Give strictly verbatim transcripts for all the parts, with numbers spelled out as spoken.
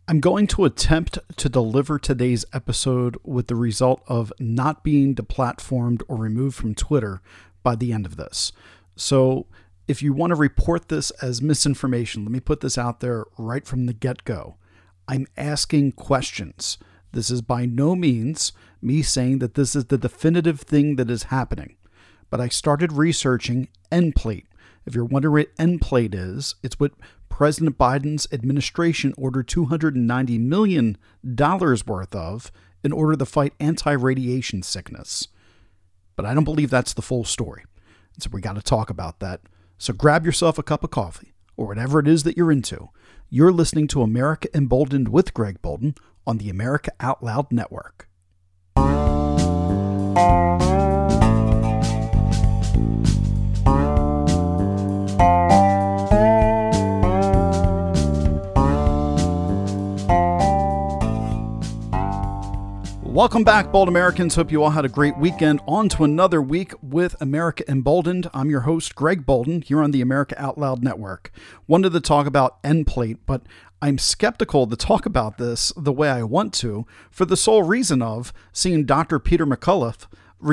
I'm going to attempt to deliver today's episode with the result of not being deplatformed or removed from Twitter by the end of this. So if you want to report this as misinformation, let me put this out there right from the get-go. I'm asking questions. This is by no means me saying that this is the definitive thing that is happening. But I started researching end plate. If you're wondering what end plate is, it's what President Biden's administration ordered two hundred ninety million dollars worth of in order to fight anti-radiation sickness. But I don't believe that's the full story. So we got to talk about that. So grab yourself a cup of coffee or whatever it is that you're into. You're listening to America Emboldened with Greg Boulden on the America Out Loud Network. Welcome back, Bold Americans. Hope you all had a great weekend. On to another week with America Emboldened. I'm your host, Greg Boulden, here on the America Out Loud Network. Wanted to talk about end plate, but I'm skeptical to talk about this the way I want to for the sole reason of seeing Doctor Peter McCullough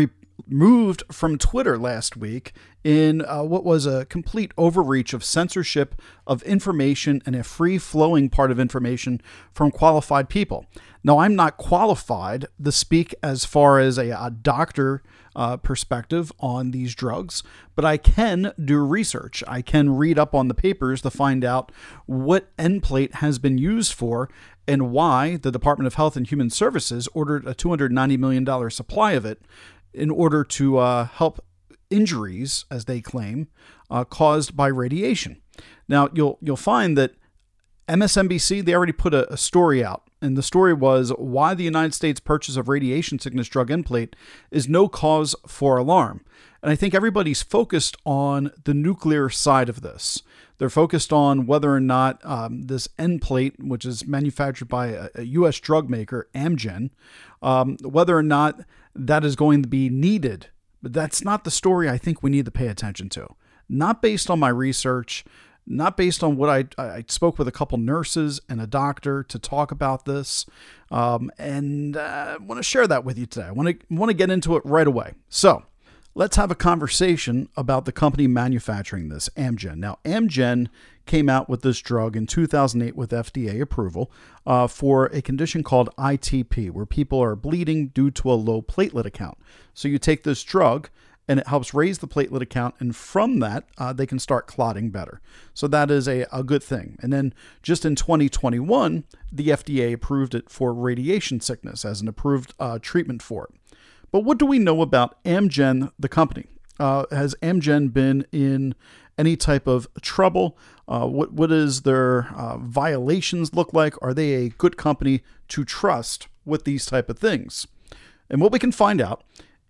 removed from Twitter last week in uh, what was a complete overreach of censorship of information and a free-flowing part of information from qualified people. Now, I'm not qualified to speak as far as a, a doctor uh, perspective on these drugs, but I can do research. I can read up on the papers to find out what end plate has been used for and why the Department of Health and Human Services ordered a two hundred ninety million dollars supply of it in order to uh, help injuries, as they claim, uh, caused by radiation. Now, you'll you'll find that M S N B C, they already put a, a story out. And the story was why the United States purchase of radiation sickness drug end plate is no cause for alarm. And I think everybody's focused on the nuclear side of this. They're focused on whether or not um, this end plate, which is manufactured by a, a U S drug maker, Amgen, um, whether or not that is going to be needed. But that's not the story I think we need to pay attention to. Not based on my research, not based on what I, I spoke with a couple nurses and a doctor to talk about this. Um, and uh, I want to share that with you today. I want to want to get into it right away. So let's have a conversation about the company manufacturing this, Amgen. Now, Amgen came out with this drug in two thousand eight with F D A approval uh, for a condition called I T P, where people are bleeding due to a low platelet count. So you take this drug, and it helps raise the platelet count, and from that, uh, they can start clotting better. So that is a, a good thing. And then just in twenty twenty-one, the F D A approved it for radiation sickness as an approved uh, treatment for it. But what do we know about Amgen, the company? Uh, has Amgen been in any type of trouble? Uh, what what does their uh, violations look like? Are they a good company to trust with these type of things? And what we can find out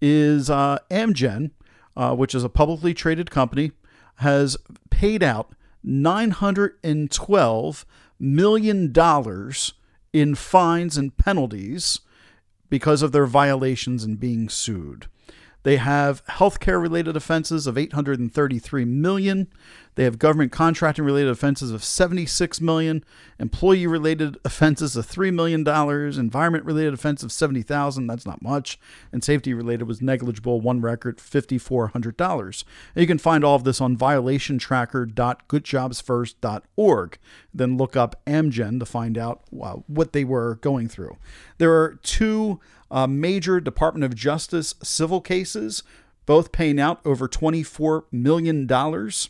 is uh, Amgen, uh, which is a publicly traded company, has paid out nine hundred twelve million dollars in fines and penalties because of their violations and being sued. They have healthcare-related offenses of eight hundred thirty-three million dollars. They have government contracting-related offenses of seventy-six million dollars. Employee-related offenses of three million dollars. Environment-related offense of seventy thousand dollars. That's not much. And safety-related was negligible. One record, five thousand four hundred dollars. And you can find all of this on violation tracker dot good jobs first dot org. Then look up Amgen to find out uh, what they were going through. There are two Uh, major Department of Justice civil cases, both paying out over twenty-four million dollars.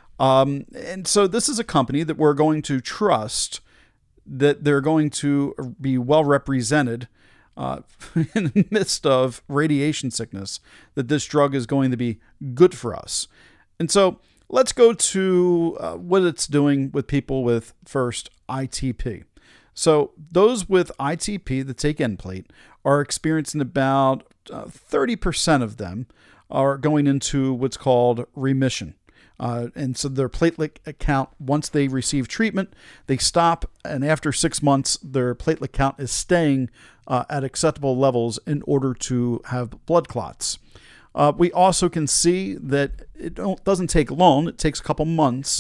Um, and so this is a company that we're going to trust that they're going to be well represented uh, in the midst of radiation sickness, that this drug is going to be good for us. And so let's go to uh, what it's doing with people with first I T P. So those with I T P that take end plate are experiencing about uh, thirty percent of them are going into what's called remission. Uh, and so their platelet count, once they receive treatment, they stop. And after six months, their platelet count is staying uh, at acceptable levels in order to have blood clots. Uh, we also can see that it don't, doesn't take long. It takes a couple months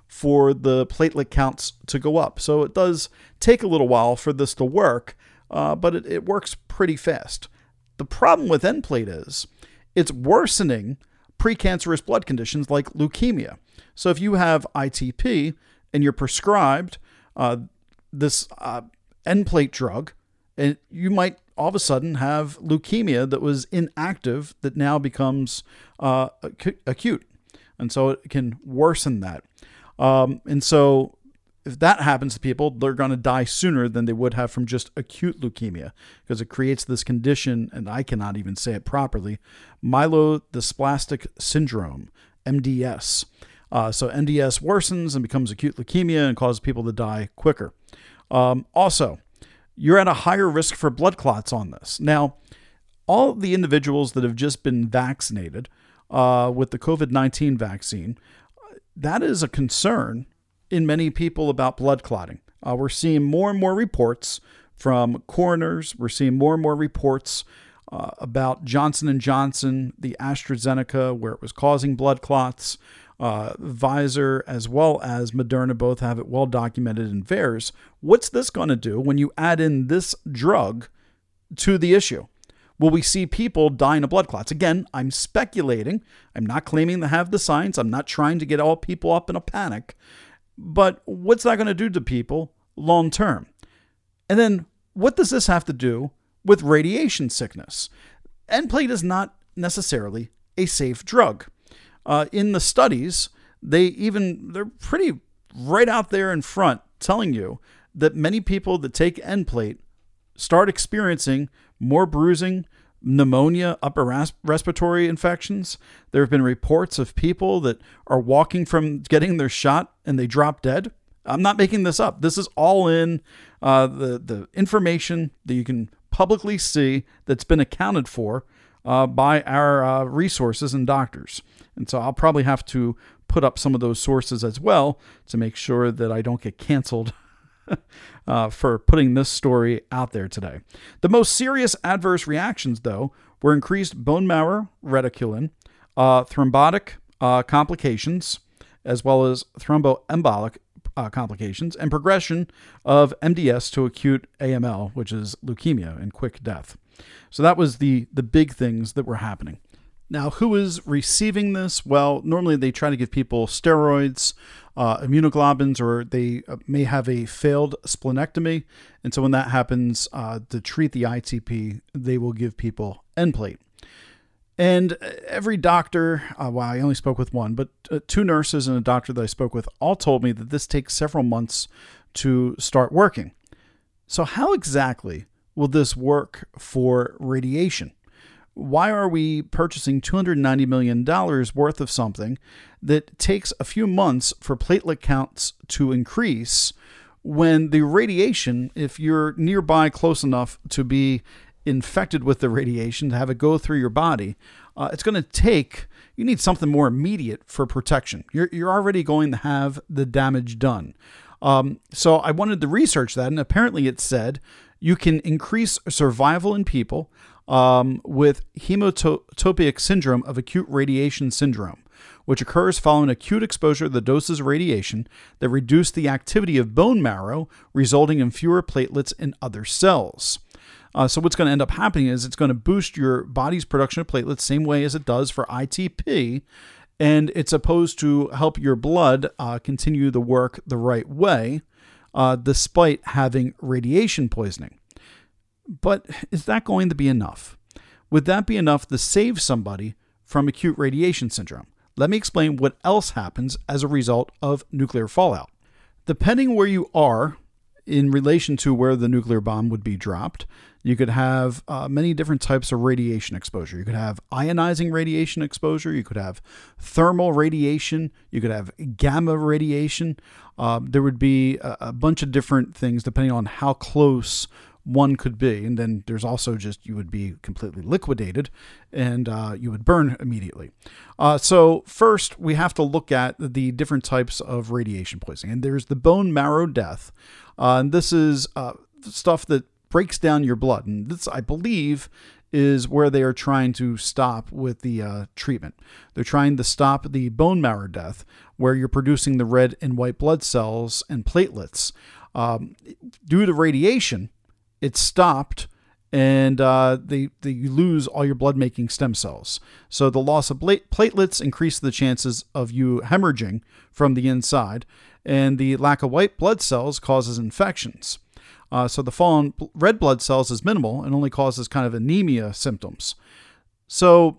for the platelet counts to go up. So it does take a little while for this to work, uh, but it, it works pretty fast. The problem with Nplate is it's worsening precancerous blood conditions like leukemia. So if you have I T P and you're prescribed uh, this uh, Nplate drug, and you might all of a sudden have leukemia that was inactive that now becomes uh, ac- acute. And so it can worsen that. Um, and so if that happens to people, they're going to die sooner than they would have from just acute leukemia, because it creates this condition, and I cannot even say it properly, myelodysplastic syndrome, M D S. Uh, so M D S worsens and becomes acute leukemia and causes people to die quicker. Um, also, you're at a higher risk for blood clots on this. Now, all the individuals that have just been vaccinated uh, with the covid nineteen vaccine, that is a concern in many people about blood clotting. Uh, we're seeing more and more reports from coroners. We're seeing more and more reports uh, about Johnson and Johnson, the AstraZeneca, where it was causing blood clots. Uh, Pfizer as well as Moderna both have it well documented in V A E R S. What's this going to do when you add in this drug to the issue? Will we see people dying of blood clots? Again, I'm speculating. I'm not claiming to have the science. I'm not trying to get all people up in a panic. But what's that going to do to people long term? And then what does this have to do with radiation sickness? Nplate is not necessarily a safe drug. Uh, in the studies, they even, they're pretty right out there in front telling you that many people that take Nplate start experiencing more bruising, pneumonia, upper ras- respiratory infections. There have been reports of people that are walking from getting their shot and they drop dead. I'm not making this up. This is all in uh, the, the information that you can publicly see that's been accounted for uh, by our uh, resources and doctors. And so I'll probably have to put up some of those sources as well to make sure that I don't get canceled uh, for putting this story out there today. The most serious adverse reactions, though, were increased bone marrow reticulin, uh, thrombotic uh, complications, as well as thromboembolic uh, complications, and progression of M D S to acute A M L, which is leukemia and quick death. So that was the the big things that were happening. Now, who is receiving this? Well, normally they try to give people steroids, uh, immunoglobulins, or they may have a failed splenectomy. And so when that happens, uh, to treat the I T P, they will give people Nplate. And every doctor, uh, well, I only spoke with one, but uh, two nurses and a doctor that I spoke with all told me that this takes several months to start working. So how exactly will this work for radiation? Why are we purchasing two hundred ninety million dollars worth of something that takes a few months for platelet counts to increase when the radiation, if you're nearby close enough to be infected with the radiation, to have it go through your body, uh, it's going to take, you need something more immediate for protection. You're, you're already going to have the damage done. Um, so I wanted to research that, and apparently it said you can increase survival in people um, with hemotopic syndrome of acute radiation syndrome, which occurs following acute exposure to the doses of radiation that reduce the activity of bone marrow, resulting in fewer platelets in other cells. Uh, so what's going to end up happening is it's going to boost your body's production of platelets, same way as it does for I T P, and it's supposed to help your blood uh, continue to work the right way, uh, despite having radiation poisoning. But is that going to be enough? Would that be enough to save somebody from acute radiation syndrome? Let me explain what else happens as a result of nuclear fallout. Depending where you are in relation to where the nuclear bomb would be dropped, you could have uh, many different types of radiation exposure. You could have ionizing radiation exposure. You could have thermal radiation. You could have gamma radiation. Uh, there would be a, a bunch of different things depending on how close one could be. And then there's also just, you would be completely liquidated and uh, you would burn immediately. Uh, so first we have to look at the different types of radiation poisoning. And there's the bone marrow death. Uh, and this is uh, stuff that breaks down your blood. And this, I believe, is where they are trying to stop with the uh, treatment. They're trying to stop the bone marrow death, where you're producing the red and white blood cells and platelets. Um, due to radiation, it's stopped, and uh, they, they you lose all your blood-making stem cells. So the loss of platelets increases the chances of you hemorrhaging from the inside, and the lack of white blood cells causes infections. Uh, so the fall in red blood cells is minimal and only causes kind of anemia symptoms. So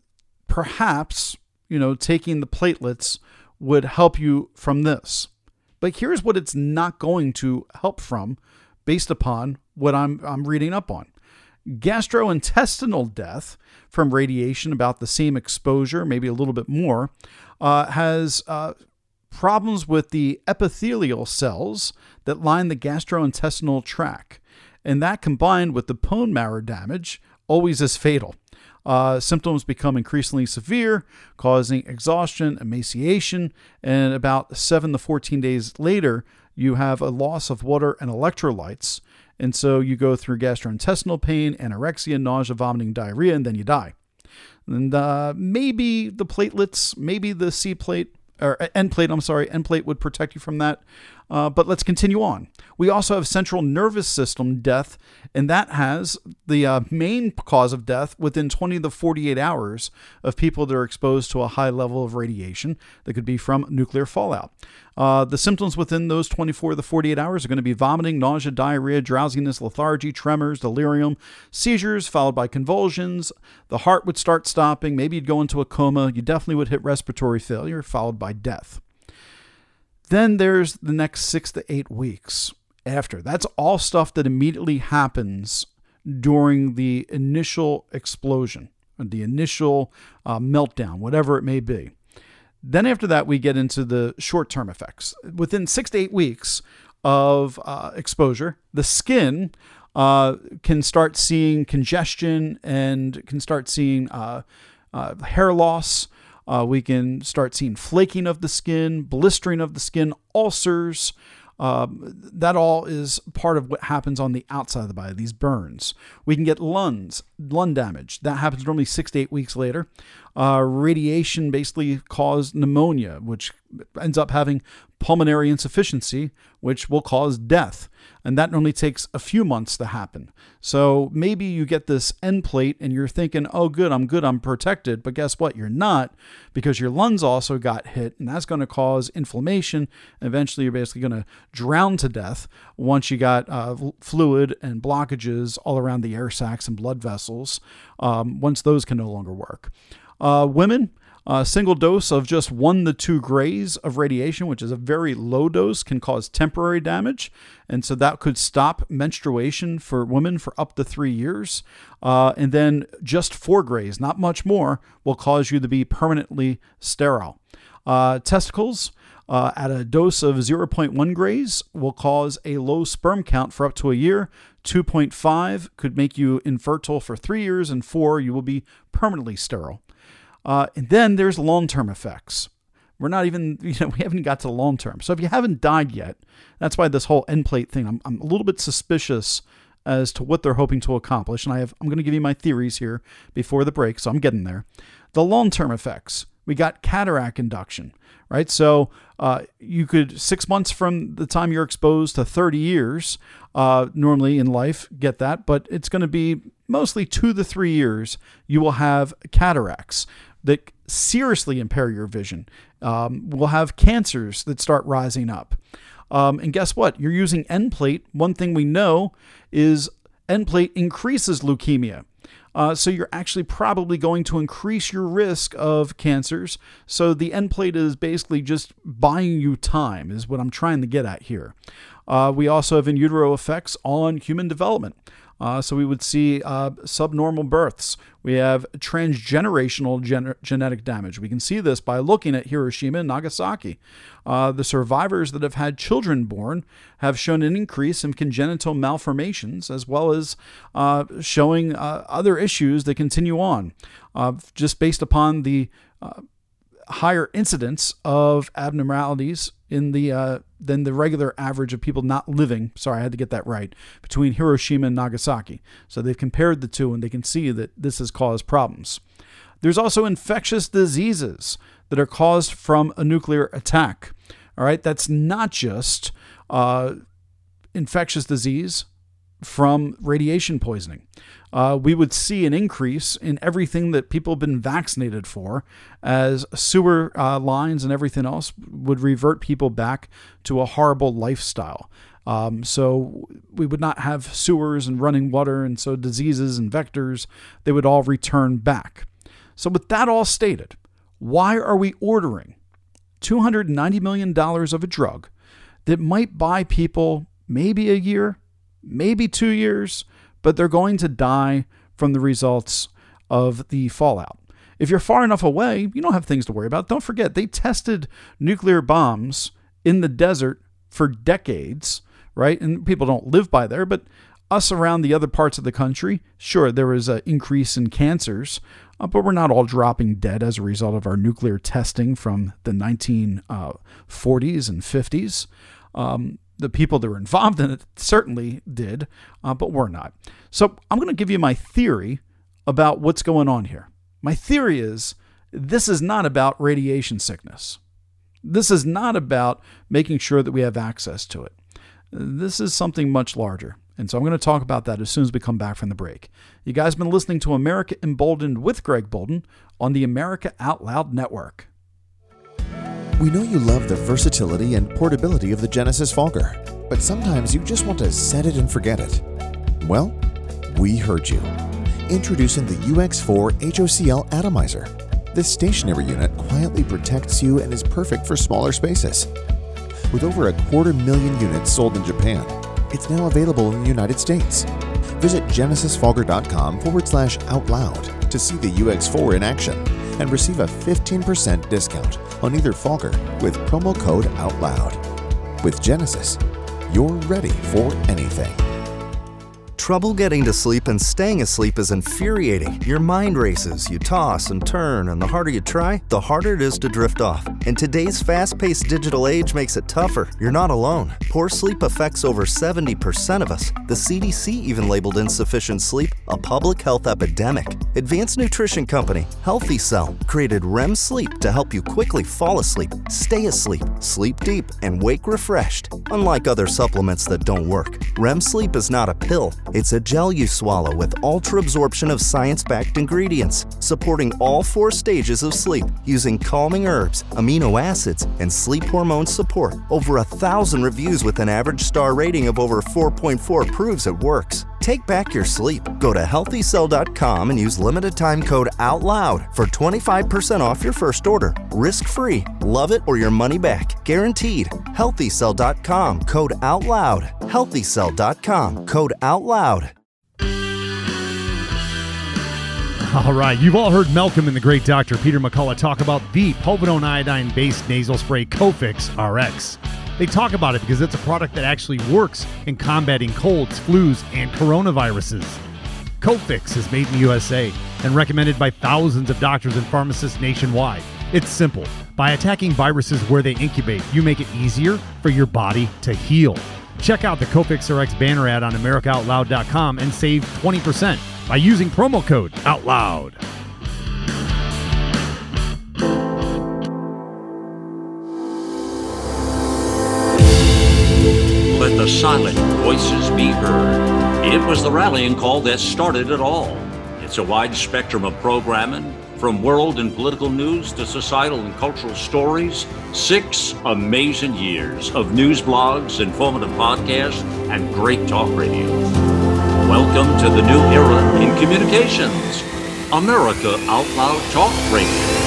perhaps, you know, taking the platelets would help you from this. But here's what it's not going to help from based upon what I'm, I'm reading up on. Gastrointestinal death from radiation, about the same exposure, maybe a little bit more, uh, has uh, problems with the epithelial cells that line the gastrointestinal tract. And that, combined with the bone marrow damage, always is fatal. Uh, symptoms become increasingly severe, causing exhaustion, emaciation, and about seven to fourteen days later, you have a loss of water and electrolytes. And so you go through gastrointestinal pain, anorexia, nausea, vomiting, diarrhea, and then you die. And uh, maybe the platelets, maybe the C plate, or N plate, I'm sorry, N plate would protect you from that. Uh, but let's continue on. We also have central nervous system death, and that has the uh, main cause of death within twenty to forty-eight hours of people that are exposed to a high level of radiation that could be from nuclear fallout. Uh, the symptoms within those twenty-four to forty-eight hours are going to be vomiting, nausea, diarrhea, drowsiness, lethargy, tremors, delirium, seizures, followed by convulsions. The heart would start stopping. Maybe you'd go into a coma. You definitely would hit respiratory failure, followed by death. Then there's the next six to eight weeks after. That's all stuff that immediately happens during the initial explosion, or the initial uh, meltdown, whatever it may be. Then after that, we get into the short-term effects. Within six to eight weeks of uh, exposure, the skin uh, can start seeing congestion and can start seeing uh, uh, hair loss. Uh, we can start seeing flaking of the skin, blistering of the skin, ulcers. Uh, that all is part of what happens on the outside of the body, these burns. We can get lungs, lung damage. That happens normally six to eight weeks later. Uh, radiation basically caused pneumonia, which ends up having pulmonary insufficiency, which will cause death. And that normally takes a few months to happen. So maybe you get this end plate and you're thinking, oh, good, I'm good, I'm protected. But guess what? You're not, because your lungs also got hit, and that's going to cause inflammation. And eventually, you're basically going to drown to death once you got uh, fluid and blockages all around the air sacs and blood vessels, um, once those can no longer work. Uh, women, a single dose of just one to two grays of radiation, which is a very low dose, can cause temporary damage. And so that could stop menstruation for women for up to three years. Uh, and then just four grays, not much more, will cause you to be permanently sterile. Uh, testicles, uh, at a dose of zero point one grays, will cause a low sperm count for up to a year. two point five could make you infertile for three years, and four, you will be permanently sterile. Uh, and then there's long-term effects. We're not even, you know, we haven't got to long-term. So if you haven't died yet, that's why this whole end plate thing, I'm, I'm a little bit suspicious as to what they're hoping to accomplish. And I have, I'm going to give you my theories here before the break, so I'm getting there. The long-term effects, we got cataract induction, right? So uh, you could, six months from the time you're exposed to thirty years, uh, normally in life, get that, but it's going to be mostly two to three years, you will have cataracts that seriously impair your vision. Um, we'll have cancers that start rising up. Um, and guess what? You're using end plate. One thing we know is end plate increases leukemia. Uh, so you're actually probably going to increase your risk of cancers. So the end plate is basically just buying you time, is what I'm trying to get at here. Uh, we also have in utero effects on human development. Uh, so we would see uh, subnormal births. We have transgenerational gen- genetic damage. We can see this by looking at Hiroshima and Nagasaki. Uh, the survivors that have had children born have shown an increase in congenital malformations, as well as uh, showing uh, other issues that continue on, uh, just based upon the uh, higher incidence of abnormalities in the uh, than the regular average of people not living. Sorry, I had to get that right. Between Hiroshima and Nagasaki. So they've compared the two, and they can see that this has caused problems. There's also infectious diseases that are caused from a nuclear attack. All right, that's not just uh, infectious disease from radiation poisoning. Uh, we would see an increase in everything that people have been vaccinated for, as sewer uh, lines and everything else would revert people back to a horrible lifestyle. Um, so we would not have sewers and running water, and so diseases and vectors, they would all return back. So with that all stated, why are we ordering two hundred ninety million dollars of a drug that might buy people maybe a year, maybe two years, but they're going to die from the results of the fallout? If you're far enough away, you don't have things to worry about. Don't forget, they tested nuclear bombs in the desert for decades, right? And people don't live by there, but us around the other parts of the country, sure, there was an increase in cancers, uh, but we're not all dropping dead as a result of our nuclear testing from the nineteen forties and fifties. Um, the people that were involved in it certainly did, uh, but we're not. So I'm going to give you my theory about what's going on here. My theory is this is not about radiation sickness. This is not about making sure that we have access to it. This is something much larger. And so I'm going to talk about that as soon as we come back from the break. You guys have been listening to America Emboldened with Greg Boulden on the America Out Loud Network. We know you love the versatility and portability of the Genesis Fogger, but sometimes you just want to set it and forget it. Well, we heard you. Introducing the U X four H O C L Atomizer. This stationary unit quietly protects you and is perfect for smaller spaces. With over a quarter million units sold in Japan, it's now available in the United States. Visit genesisfogger.com forward slash out loud to see the U X four in action and receive a fifteen percent discount on either fogger with promo code OUTLOUD. With Genesis, you're ready for anything. Trouble getting to sleep and staying asleep is infuriating. Your mind races, you toss and turn, and the harder you try, the harder it is to drift off. And today's fast-paced digital age makes it tougher. You're not alone. Poor sleep affects over seventy percent of us. The C D C even labeled insufficient sleep a public health epidemic. Advanced nutrition company Healthy Cell created R E M sleep to help you quickly fall asleep, stay asleep, sleep deep, and wake refreshed. Unlike other supplements that don't work, R E M sleep is not a pill. It's a gel you swallow with ultra-absorption of science-backed ingredients, supporting all four stages of sleep using calming herbs, amino acids, and sleep hormone support. Over a thousand reviews with an average star rating of over four point four proves it works. Take back your sleep. Go to healthy cell dot com and use limited time code OUTLOUD for twenty-five percent off your first order. Risk-free. Love it or your money back. Guaranteed. healthy cell dot com code OUTLOUD. healthy cell dot com code OUTLOUD. All right, you've all heard Malcolm and the great Doctor Peter McCullough talk about the povidone iodine-based nasal spray Cofix R X. They talk about it because it's a product that actually works in combating colds, flus, and coronaviruses. Cofix is made in the U S A and recommended by thousands of doctors and pharmacists nationwide. It's simple. By attacking viruses where they incubate, you make it easier for your body to heal. Check out the Cofix R X banner ad on America Out Loud dot com and save twenty percent by using promo code OUTLOUD. Let the silent voices be heard. It was the rallying call that started it all. It's a wide spectrum of programming, from world and political news to societal and cultural stories. Six amazing years of news blogs, informative podcasts, and great talk radio. Welcome to the new era in communications. America Out Loud Talk Radio.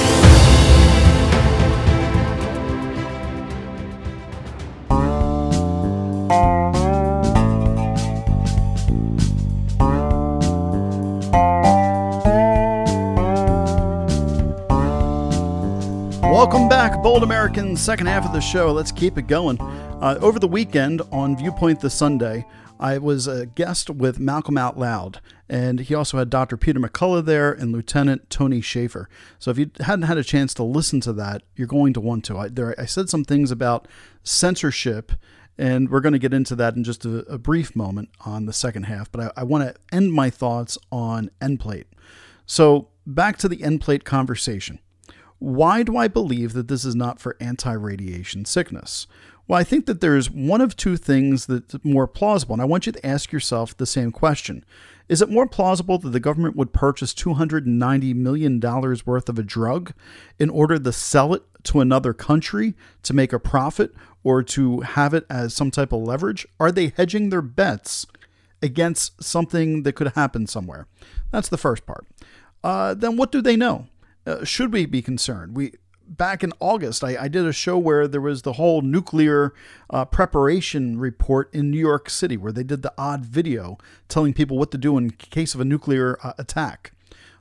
Welcome back, Bold Americans. Second half of the show. Let's keep it going. Uh, over the weekend on Viewpoint this Sunday, I was a guest with Malcolm Out Loud, and he also had Doctor Peter McCullough there and Lieutenant Tony Schaefer. So if you hadn't had a chance to listen to that, you're going to want to. I, there, I said some things about censorship, and we're going to get into that in just a, a brief moment on the second half, but I, I want to end my thoughts on Nplate. So back to the Nplate conversation. Why do I believe that this is not for anti-radiation sickness? Well, I think that there's one of two things that's more plausible, and I want you to ask yourself the same question. Is it more plausible that the government would purchase two hundred ninety million dollars worth of a drug in order to sell it to another country to make a profit or to have it as some type of leverage? Are they hedging their bets against something that could happen somewhere? That's the first part. Uh, then what do they know? Uh, should we be concerned? We Back in August, I, I did a show where there was the whole nuclear uh, preparation report in New York City, where they did the odd video telling people what to do in case of a nuclear uh, attack.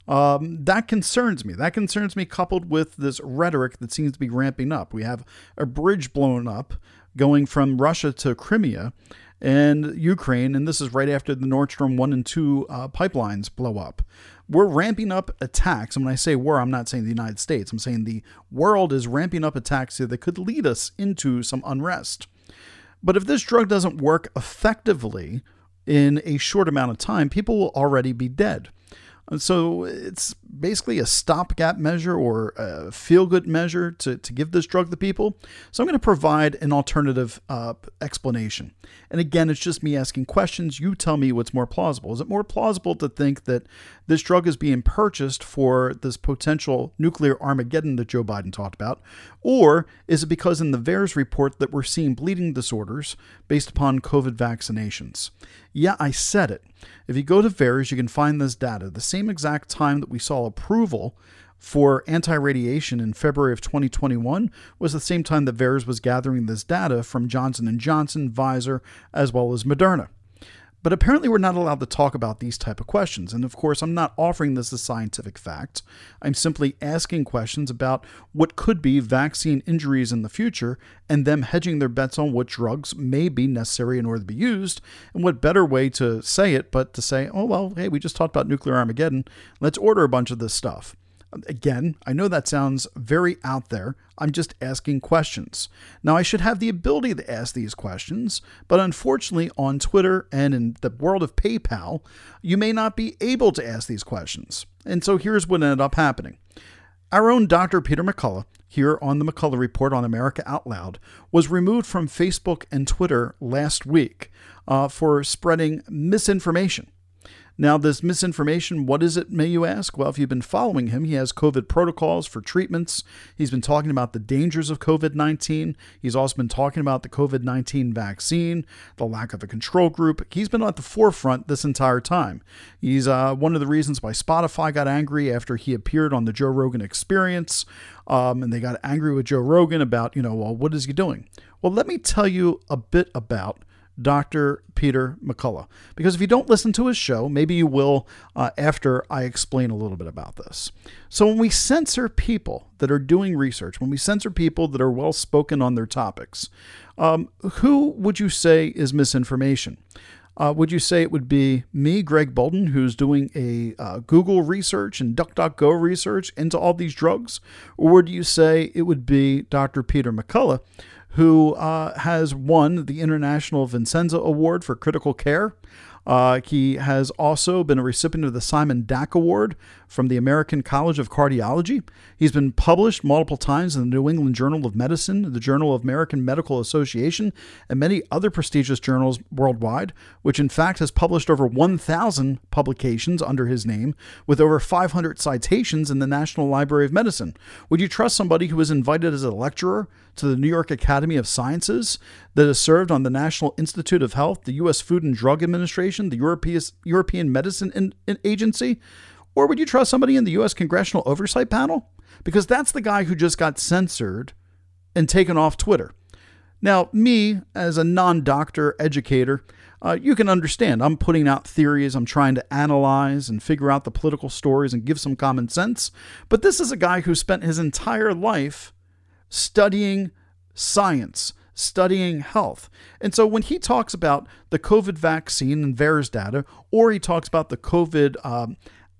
Um, that concerns me. That concerns me coupled with this rhetoric that seems to be ramping up. We have a bridge blown up going from Russia to Crimea and Ukraine, and this is right after the Nord Stream one and two uh, pipelines blow up. We're ramping up attacks, and when I say we're, I'm not saying the United States. I'm saying the world is ramping up attacks that could lead us into some unrest. But if this drug doesn't work effectively in a short amount of time, people will already be dead. And so it's basically a stopgap measure or a feel-good measure to, to give this drug to people. So I'm going to provide an alternative uh, explanation. And again, it's just me asking questions. You tell me what's more plausible. Is it more plausible to think that this drug is being purchased for this potential nuclear Armageddon that Joe Biden talked about? Or is it because in the VAERS report that we're seeing bleeding disorders based upon COVID vaccinations? Yeah, I said it. If you go to VAERS, you can find this data. The same exact time that we saw approval for anti-radiation in February of twenty twenty-one was the same time that VAERS was gathering this data from Johnson and Johnson, Pfizer, as well as Moderna. But apparently we're not allowed to talk about these type of questions. And of course, I'm not offering this as scientific fact. I'm simply asking questions about what could be vaccine injuries in the future and them hedging their bets on what drugs may be necessary in order to be used. And what better way to say it but to say, oh, well, hey, we just talked about nuclear Armageddon. Let's order a bunch of this stuff. Again, I know that sounds very out there. I'm just asking questions. Now, I should have the ability to ask these questions, but unfortunately on Twitter and in the world of PayPal, you may not be able to ask these questions. And so here's what ended up happening. Our own Doctor Peter McCullough, here on the McCullough Report on America Out Loud, was removed from Facebook and Twitter last week uh, for spreading misinformation. Now, this misinformation, what is it, may you ask? Well, if you've been following him, he has COVID protocols for treatments. He's been talking about the dangers of COVID nineteen. He's also been talking about the COVID nineteen vaccine, the lack of a control group. He's been at the forefront this entire time. He's uh, one of the reasons why Spotify got angry after he appeared on the Joe Rogan Experience. Um, and they got angry with Joe Rogan about, you know, well, what is he doing? Well, let me tell you a bit about Doctor Peter McCullough, because if you don't listen to his show, maybe you will uh, after I explain a little bit about this. So when we censor people that are doing research, when we censor people that are well spoken on their topics, um, who would you say is misinformation? Uh, would you say it would be me, Greg Bolden, who's doing a uh, Google research and DuckDuckGo research into all these drugs? Or would you say it would be Doctor Peter McCullough, who uh, has won the International Vincenza Award for Critical Care? Uh, he has also been a recipient of the Simon Dack Award from the American College of Cardiology. He's been published multiple times in the New England Journal of Medicine, the Journal of American Medical Association, and many other prestigious journals worldwide, which in fact has published over one thousand publications under his name, with over five hundred citations in the National Library of Medicine. Would you trust somebody who was invited as a lecturer to the New York Academy of Sciences, that has served on the National Institute of Health, the U S Food and Drug Administration, the European, European Medicine in, in Agency? Or would you trust somebody in the U S Congressional Oversight Panel? Because that's the guy who just got censored and taken off Twitter. Now, me, as a non-doctor educator, uh, you can understand. I'm putting out theories. I'm trying to analyze and figure out the political stories and give some common sense. But this is a guy who spent his entire life studying science, studying health. And so when he talks about the COVID vaccine and VAERS data, or he talks about the COVID um,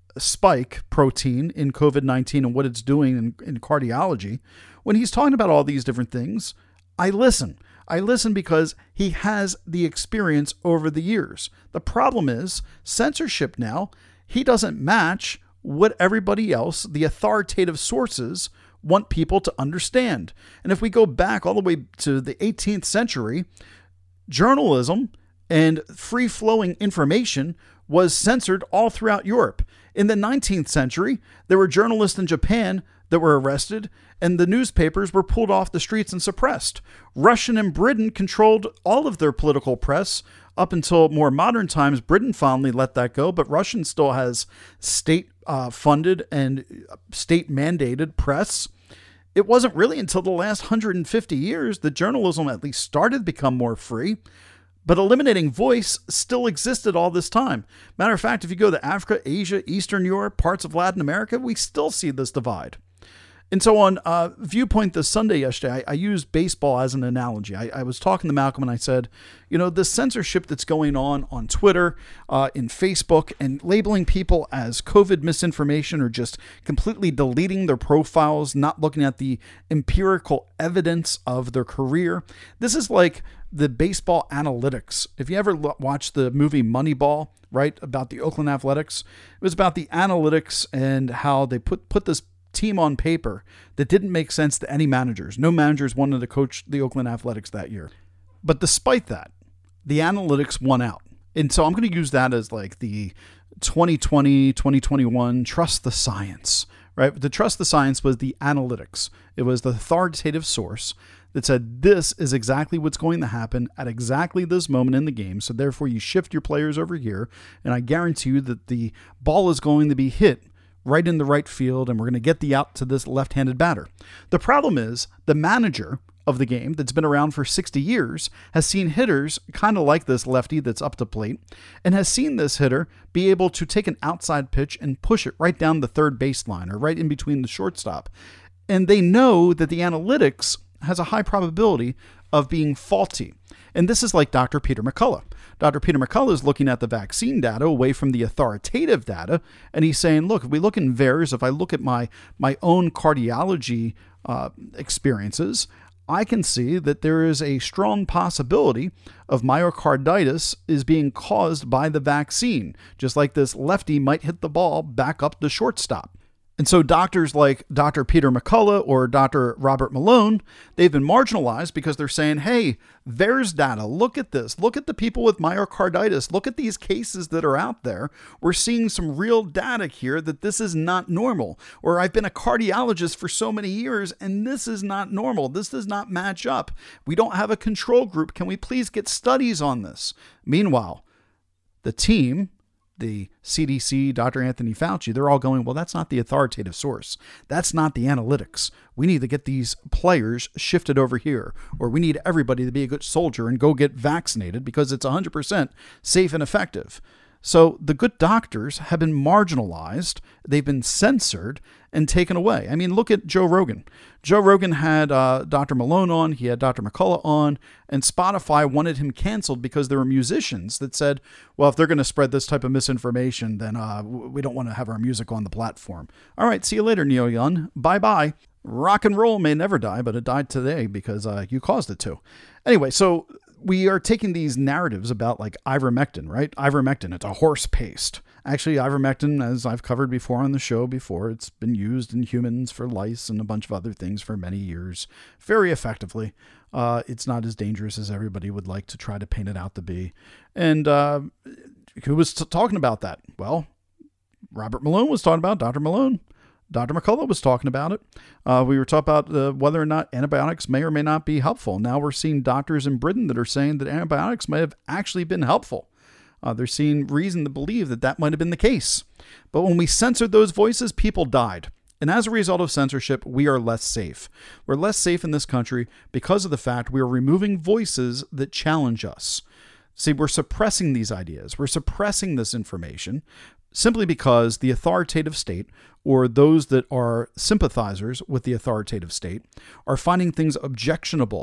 spike protein in COVID nineteen and what it's doing in, in cardiology, when he's talking about all these different things, I listen. I listen because he has the experience over the years. The problem is censorship now, he doesn't match what everybody else, the authoritative sources, want people to understand. And if we go back all the way to the eighteenth century, journalism and free-flowing information was censored all throughout Europe. In the nineteenth century, there were journalists in Japan that were arrested, and the newspapers were pulled off the streets and suppressed. Russia and Britain controlled all of their political press up until more modern times. Britain finally let that go, but Russia still has state-funded uh, and state-mandated press. It wasn't really until the last one hundred fifty years that journalism at least started to become more free. But eliminating voice still existed all this time. Matter of fact, if you go to Africa, Asia, Eastern Europe, parts of Latin America, we still see this divide. And so on uh, Viewpoint this Sunday yesterday, I, I used baseball as an analogy. I, I was talking to Malcolm and I said, you know, the censorship that's going on on Twitter, uh, in Facebook, and labeling people as COVID misinformation or just completely deleting their profiles, not looking at the empirical evidence of their career. This is like the baseball analytics. If you ever watched the movie Moneyball, right, about the Oakland Athletics, it was about the analytics and how they put, put this team on paper that didn't make sense to any managers. No managers wanted to coach the Oakland Athletics that year. But despite that, the analytics won out. And so I'm going to use that as like the twenty twenty, twenty twenty-one, trust the science, right? The trust the science was the analytics. It was the authoritative source that said, this is exactly what's going to happen at exactly this moment in the game. So therefore you shift your players over here. And I guarantee you that the ball is going to be hit right in the right field, and we're going to get the out to this left-handed batter. The problem is the manager of the game that's been around for sixty years has seen hitters kind of like this lefty that's up to plate, and has seen this hitter be able to take an outside pitch and push it right down the third baseline or right in between the shortstop. And they know that the analytics has a high probability of being faulty. And this is like Doctor Peter McCullough. Doctor Peter McCullough is looking at the vaccine data away from the authoritative data, and he's saying, look, if we look in VAERS, if I look at my, my own cardiology uh, experiences, I can see that there is a strong possibility of myocarditis is being caused by the vaccine, just like this lefty might hit the ball back up the shortstop. And so doctors like Doctor Peter McCullough or Doctor Robert Malone, they've been marginalized because they're saying, hey, VAERS data, look at this. Look at the people with myocarditis. Look at these cases that are out there. We're seeing some real data here that this is not normal. Or I've been a cardiologist for so many years and this is not normal. This does not match up. We don't have a control group. Can we please get studies on this? Meanwhile, the team, the C D C, Doctor Anthony Fauci, they're all going, well, that's not the authoritative source. That's not the analytics. We need to get these players shifted over here, or we need everybody to be a good soldier and go get vaccinated because it's one hundred percent safe and effective. So the good doctors have been marginalized. They've been censored and taken away. I mean, look at Joe Rogan. Joe Rogan had uh, Doctor Malone on, he had Doctor McCullough on, and Spotify wanted him canceled because there were musicians that said, well, if they're going to spread this type of misinformation, then uh, we don't want to have our music on the platform. All right, see you later, Neil Young. Bye-bye. Rock and roll may never die, but it died today because uh, you caused it to. Anyway, so we are taking these narratives about like ivermectin, right? Ivermectin, it's a horse paste. Actually, ivermectin, as I've covered before on the show before, it's been used in humans for lice and a bunch of other things for many years, very effectively. Uh, it's not as dangerous as everybody would like to try to paint it out to be. And uh, who was t- talking about that? Well, Robert Malone was talking about Doctor Malone. Doctor McCullough was talking about it. Uh, we were talking about uh, whether or not antibiotics may or may not be helpful. Now we're seeing doctors in Britain that are saying that antibiotics may have actually been helpful. Uh, they're seeing reason to believe that that might have been the case. But when we censored those voices, people died. And as a result of censorship, we are less safe. We're less safe in this country because of the fact we are removing voices that challenge us. See, we're suppressing these ideas. We're suppressing this information simply because the authoritative state, or those that are sympathizers with the authoritative state, are finding things objectionable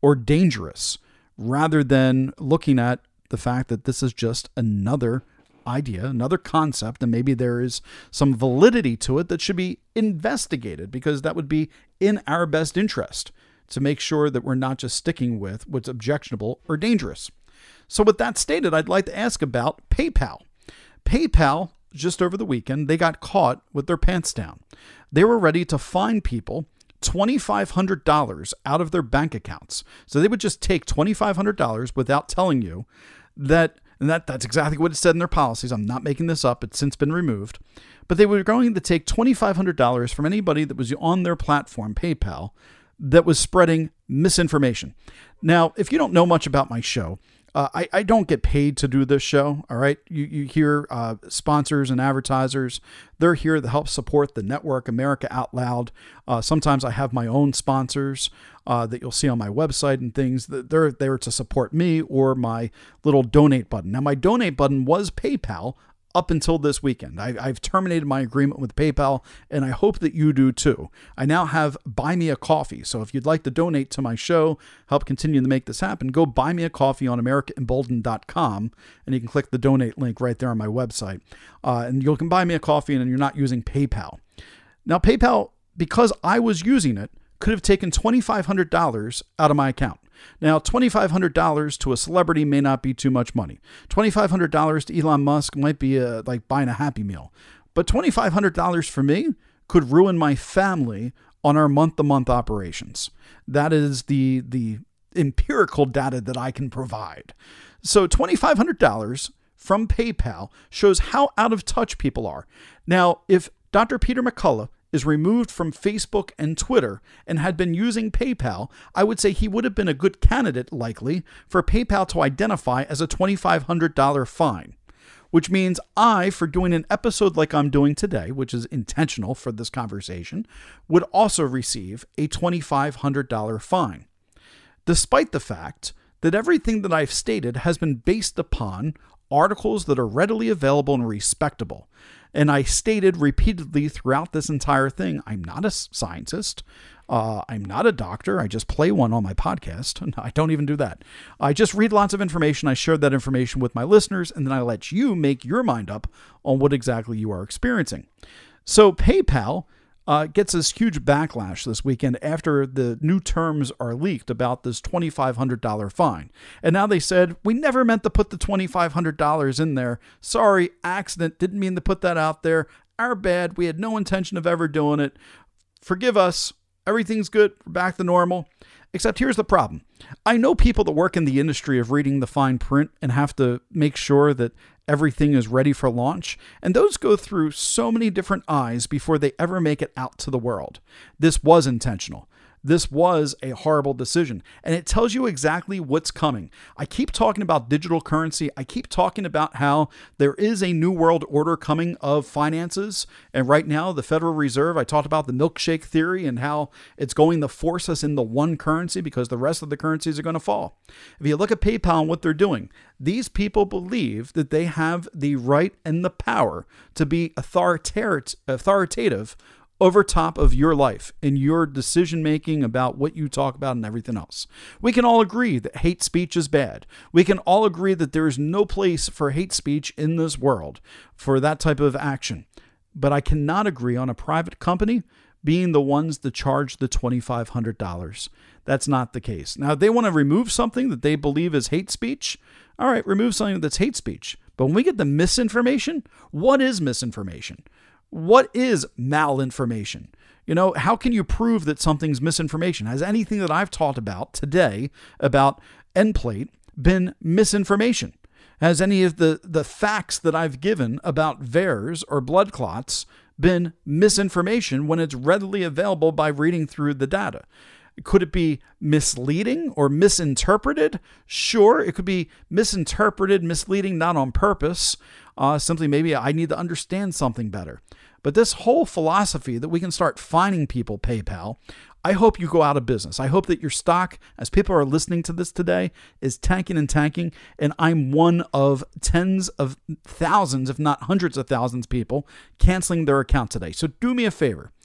or dangerous, rather than looking at the fact that this is just another idea, another concept, and maybe there is some validity to it that should be investigated, because that would be in our best interest to make sure that we're not just sticking with what's objectionable or dangerous. So with that stated, I'd like to ask about PayPal. PayPal, just over the weekend, they got caught with their pants down. They were ready to fine people twenty-five hundred dollars out of their bank accounts. So they would just take twenty-five hundred dollars without telling you that, and that, that's exactly what it said in their policies. I'm not making this up. It's since been removed. But they were going to take twenty-five hundred dollars from anybody that was on their platform, PayPal, that was spreading misinformation. Now, if you don't know much about my show, Uh, I, I don't get paid to do this show, all right? You you hear uh, sponsors and advertisers. They're here to help support the network, America Out Loud. Uh, sometimes I have my own sponsors uh, that you'll see on my website and things. That they're there to support me, or my little donate button. Now, my donate button was PayPal up until this weekend. I, I've terminated my agreement with PayPal, and I hope that you do too. I now have Buy Me a Coffee. So if you'd like to donate to my show, help continue to make this happen, go buy me a coffee on america emboldened dot com, and you can click the donate link right there on my website. Uh, and you can buy me a coffee, and you're not using PayPal. Now, PayPal, because I was using it, could have taken twenty-five hundred dollars out of my account. Now, twenty-five hundred dollars to a celebrity may not be too much money. twenty-five hundred dollars to Elon Musk might be a, like buying a Happy Meal. But twenty-five hundred dollars for me could ruin my family on our month-to-month operations. That is the, the empirical data that I can provide. So twenty-five hundred dollars from PayPal shows how out of touch people are. Now, if Doctor Peter McCullough is removed from Facebook and Twitter and had been using PayPal, I would say he would have been a good candidate, likely, for PayPal to identify as a twenty-five hundred dollars fine, which means I, for doing an episode like I'm doing today, which is intentional for this conversation, would also receive a twenty-five hundred dollars fine, despite the fact that everything that I've stated has been based upon articles that are readily available and respectable. And I stated repeatedly throughout this entire thing, I'm not a scientist. Uh, I'm not a doctor. I just play one on my podcast. I don't even do that. I just read lots of information. I share that information with my listeners, and then I let you make your mind up on what exactly you are experiencing. So PayPal uh, gets this huge backlash this weekend after the new terms are leaked about this twenty-five hundred dollars fine. And now they said, we never meant to put the twenty-five hundred dollars in there. Sorry, accident. Didn't mean to put that out there. Our bad. We had no intention of ever doing it. Forgive us. Everything's good. We're back to normal. Except here's the problem. I know people that work in the industry of reading the fine print and have to make sure that everything is ready for launch. And those go through so many different eyes before they ever make it out to the world. This was intentional. This was a horrible decision, and it tells you exactly what's coming. I keep talking about digital currency. I keep talking about how there is a new world order coming of finances. And right now, the Federal Reserve, I talked about the milkshake theory and how it's going to force us into one currency because the rest of the currencies are going to fall. If you look at PayPal and what they're doing, these people believe that they have the right and the power to be authoritar- authoritative over top of your life and your decision-making about what you talk about and everything else. We can all agree that hate speech is bad. We can all agree that there is no place for hate speech in this world for that type of action. But I cannot agree on a private company being the ones that charge the twenty-five hundred dollars. That's not the case. Now, if they want to remove something that they believe is hate speech, all right, remove something that's hate speech. But when we get the misinformation, what is misinformation? What is malinformation? You know, how can you prove that something's misinformation? Has anything that I've talked about today about Nplate been misinformation? Has any of the, the facts that I've given about V A E R S or blood clots been misinformation when it's readily available by reading through the data? Could it be misleading or misinterpreted? Sure, it could be misinterpreted, misleading, not on purpose. Uh, simply maybe I need to understand something better. But this whole philosophy that we can start fining people PayPal, I hope you go out of business. I hope that your stock, as people are listening to this today, is tanking and tanking. And I'm one of tens of thousands, if not hundreds of thousands of people canceling their account today. So do me a favor.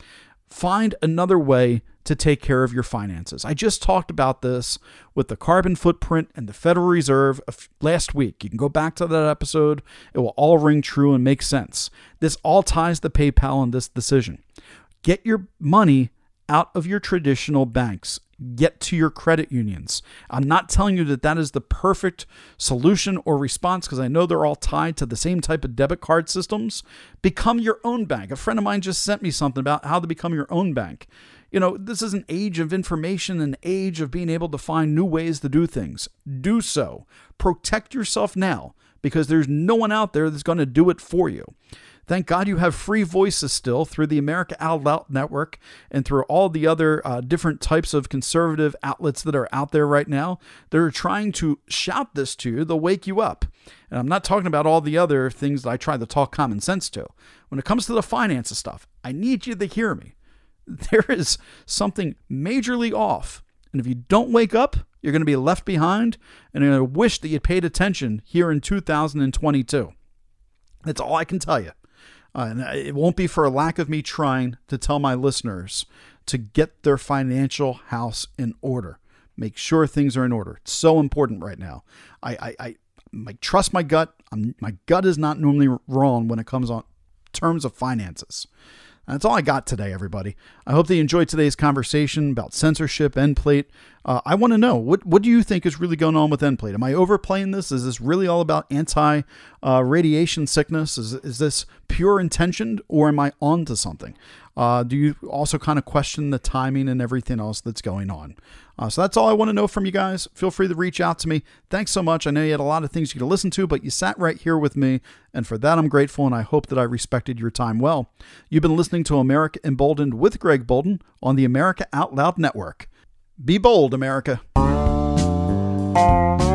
Find another way to take care of your finances. I just talked about this with the carbon footprint and the Federal Reserve last week. You can go back to that episode. It will all ring true and make sense. This all ties to PayPal in this decision. Get your money out of your traditional banks. Get to your credit unions. I'm not telling you that that is the perfect solution or response, because I know they're all tied to the same type of debit card systems. Become your own bank. A friend of mine just sent me something about how to become your own bank. You know, this is an age of information, an age of being able to find new ways to do things. Do so. Protect yourself now, because there's no one out there that's going to do it for you. Thank God you have free voices still through the America Out Loud Network and through all the other uh, different types of conservative outlets that are out there right now. They're trying to shout this to you. They'll wake you up. And I'm not talking about all the other things that I try to talk common sense to. When it comes to the finances stuff, I need you to hear me. There is something majorly off. And if you don't wake up, you're going to be left behind, and you're going to wish that you paid attention here in two thousand twenty-two. That's all I can tell you. Uh, and it won't be for a lack of me trying to tell my listeners to get their financial house in order. Make sure things are in order. It's so important right now. I, I, I, I trust my gut. I'm, my gut is not normally wrong when it comes on terms of finances. That's all I got today, everybody. I hope that you enjoyed today's conversation about censorship, Endplate. Uh, I want to know, what what do you think is really going on with Endplate? Am I overplaying this? Is this really all about anti-radiation uh, sickness? Is, is this pure intentioned, or am I on to something? Uh, do you also kind of question the timing and everything else that's going on? Uh, so that's all I want to know from you guys. Feel free to reach out to me. Thanks so much. I know you had a lot of things you could listen to, but you sat right here with me, and for that I'm grateful, and I hope that I respected your time well. You've been listening to America Emboldened with Greg Boulden on the America Out Loud Network. Be bold, America.